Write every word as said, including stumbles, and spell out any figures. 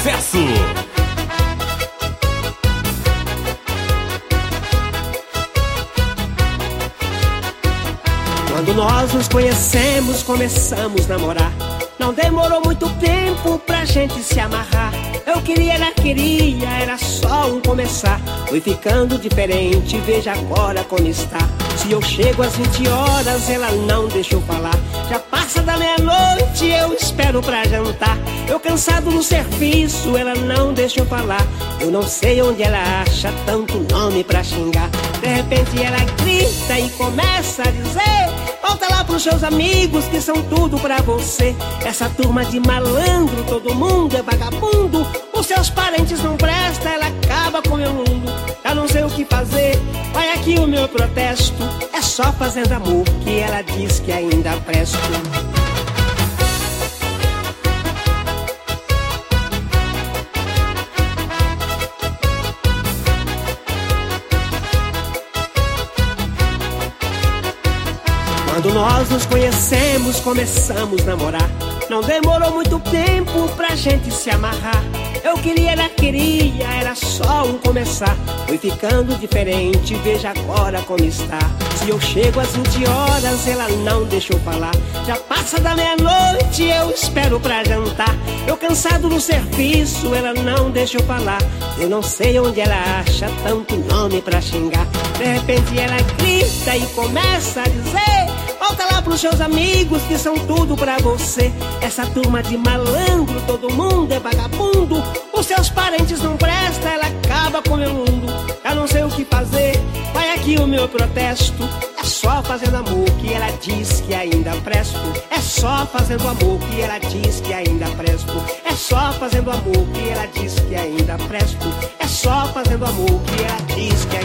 sucesso. Quando nós nos conhecemos, começamos a namorar. Não demorou muito tempo pra gente se amarrar. Eu queria, ela queria, era só um começar. Foi ficando diferente, veja agora como está. Se eu chego às vinte horas, ela não deixa eu falar. Já passa da meia-noite, eu espero pra jantar. Eu cansado no serviço, ela não deixa eu falar. Eu não sei onde ela acha tanto nome pra xingar. De repente ela grita e começa a dizer: volta lá pros seus amigos que são tudo pra você. Essa turma de malandro, todo mundo é vagabundo. Os seus parentes não prestam, ela acaba com meu mundo. Eu não sei o que fazer, vai aqui o meu protesto. É só fazendo amor que ela diz que ainda presto. Quando nós nos conhecemos, começamos a namorar. Não demorou muito tempo pra gente se amarrar. Eu queria, ela queria, era só um começar. Foi ficando diferente, veja agora como está. Se eu chego às vinte horas, ela não deixa eu falar. Já passa da meia-noite, eu espero pra jantar. Eu cansado no serviço, ela não deixa eu falar. Eu não sei onde ela acha tanto nome pra xingar. De repente ela grita e começa a dizer: volta lá pros seus amigos que são tudo pra você. Essa turma de malandro, todo mundo é vagabundo. Os seus parentes não prestam, ela acaba com meu mundo. Eu não sei o que fazer, vai aqui o meu protesto. É só fazendo amor que ela diz que ainda presto. É só fazendo amor que ela diz que ainda presto. É só fazendo amor que ela diz que ainda presto. É só fazendo amor que ela diz que